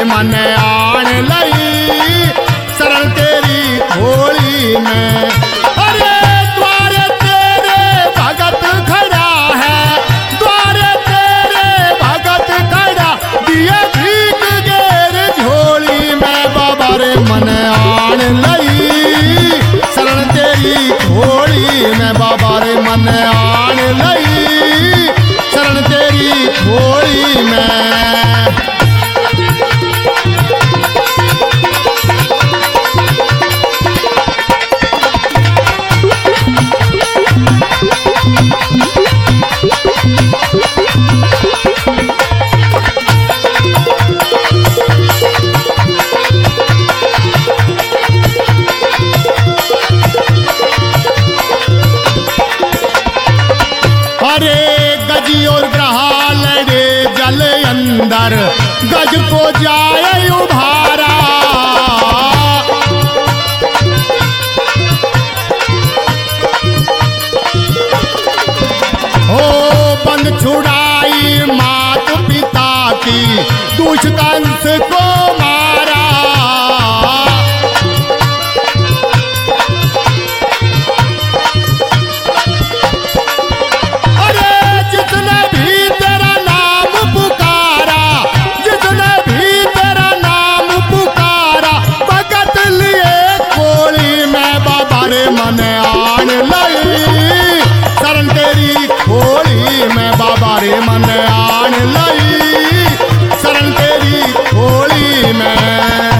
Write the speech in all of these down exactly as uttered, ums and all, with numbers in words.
मन आन लई शरण तेरी खोली में। अरे द्वारे तेरे भगत खड़ा है, द्वारे तेरे भगत खड़ा, दिए भीख गेर झोली में। बाबा रे मन आन लई शरण तेरी खोली में। बाबा रे मन आन लई शरण तेरी खोली में। अरे गजी और ग्रहा लड़े जल अंदर, गज को जाए उभारा। हो बंद छुड़ाई मात पिता की, दूष कंस को मारा। मन आन लई शरण तेरी खोली में। बाबा रे मन आन लई शरण तेरी खोली में।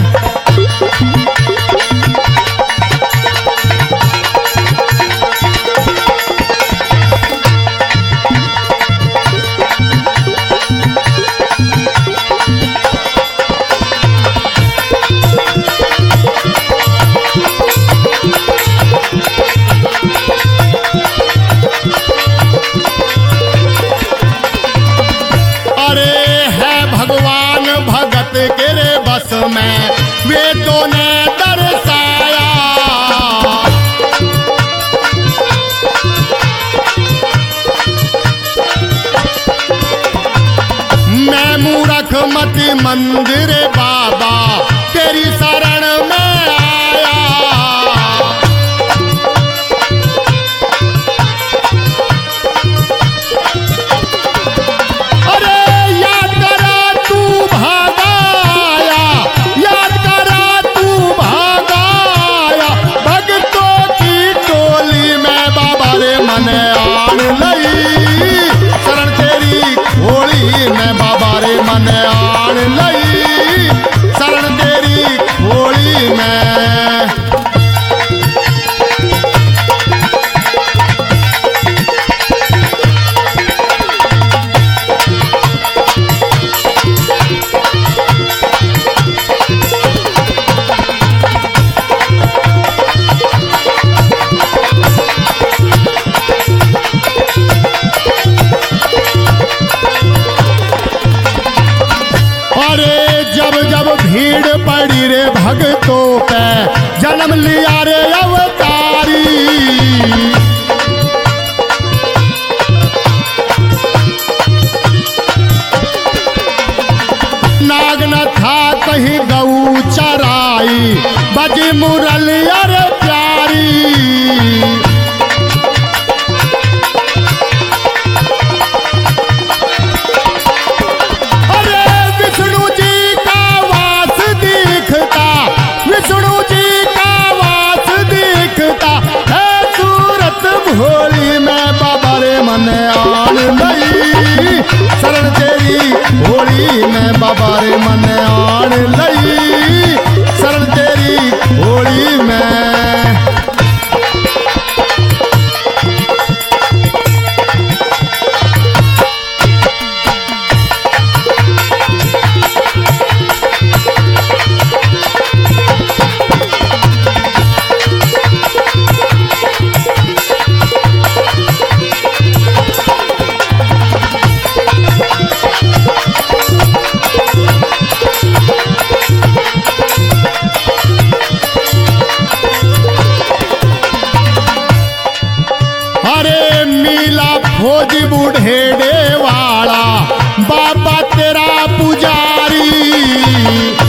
तेरे बस में वेदों ने दर्शाया। मैं मूर्ख मति मंदिर बाबा तेरी शरण में आया। अरे याद करा तू भागाया, याद करा तू भागाया भक्तों की टोली में। बाबा रे मन आन लई शरण तेरी खोली में। बाबा रे मन आन लई शरण तेरी खोली में। अरे जब जब भीड़ पड़ी रे भक्तों पे, जन्म लिया रे अवतारी। नाग न था कहीं गऊ चराई, बजी मुरलिया रे प्यारी। विष्णु जी का वास दिखता है सूरत भोली में। बाबा रे मन आन लई शरण तेरी भोली में। बाबा रे मन आन लई शरण तेरी भोली में। खोज बूढ़ेड़े वाला बाबा तेरा पुजारी।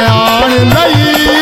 आन लई